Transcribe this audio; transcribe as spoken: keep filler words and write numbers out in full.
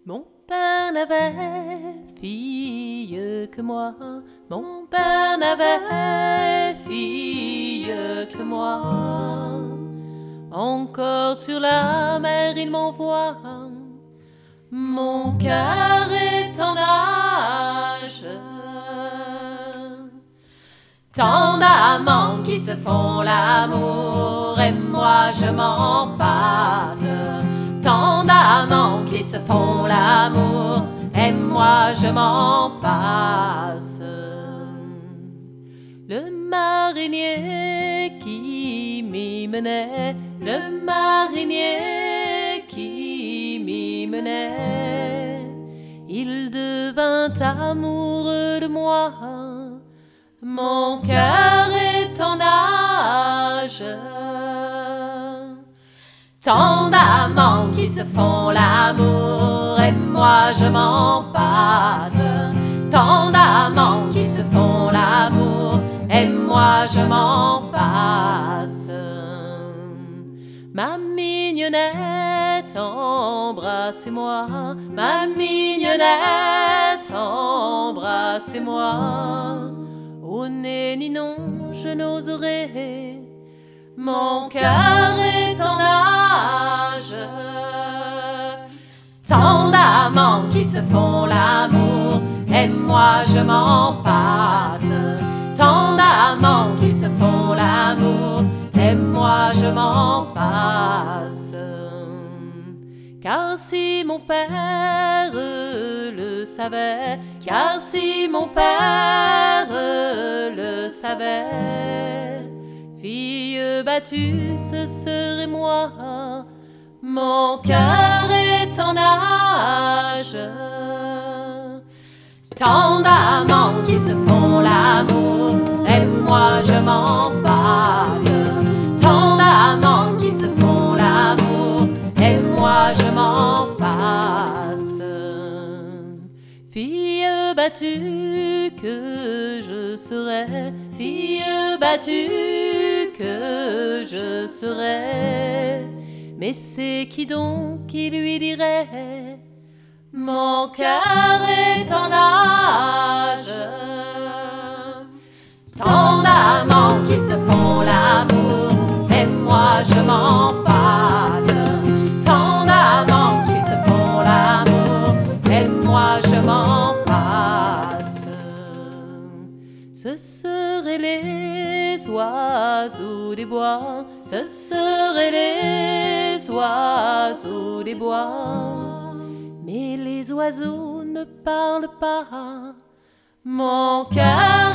Mon père n'avait fille que moi, mon père n'avait fille que moi. Encore sur la mer il m'envoie, mon cœur est en nage. Tant d'amants qui se font l'amour et moi je m'en passe. Tant d'amants qui se font l'amour et moi je m'en passe. Le marinier qui m'y menait, le marinier qui m'y menait, il devint amoureux de moi, mon cœur est en nage. Tant d'amants qui se font l'amour et moi je m'en passe. Tant d'amants qui se font l'amour et moi je m'en passe. Ma mignonnette, embrassez-moi, ma mignonnette, embrassez-moi. Au nez ni non, je n'oserai, mon cœur est en nage. Tant d'amants qui se font l'amour et moi je m'en passe. Tant d'amants qui se font l'amour et moi je m'en passe. Car si mon père le savait, car si mon père le savait, fille battue, ce serait moi, mon cœur est en nage. Tant d'amants qui se font l'amour et moi je m'en passe. Tant d'amants qui se font l'amour et moi je m'en passe. Fille battue que je serai, fille battue que je serai, mais c'est qui donc qui lui dirait, mon cœur est en nage. Tant d'amants qui se font l'amour et moi je m'en passe. Tant d'amants qui se font l'amour et moi je m'en passe. Ce seraient les oiseaux des bois, ce seraient les oiseaux des bois, mais les oiseaux ne parlent pas, mon cœur